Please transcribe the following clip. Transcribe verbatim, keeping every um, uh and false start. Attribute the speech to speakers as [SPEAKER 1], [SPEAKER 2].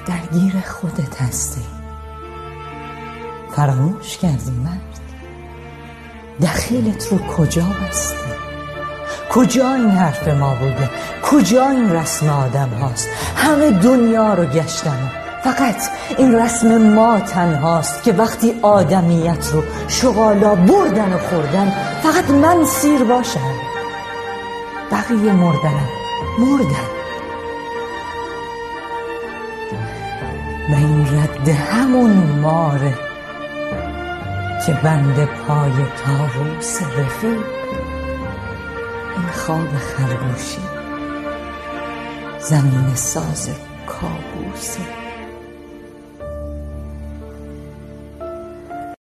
[SPEAKER 1] درگیر خودت هستی. فراموش کردی مرد؟ دخیلت رو کجا بستی؟ کجا این حرف ما بوده؟ کجا این رسم آدم هاست؟ همه دنیا رو گشتم، فقط این رسم ما تنهاست که وقتی آدمیت رو شغالا بردن و خوردن فقط من سیر باشم، بقیه مردنم مردن. و این رد همون ماره که بند پای طاووس رفیق، این خواب خرگوشی زمین ساز کابوسه.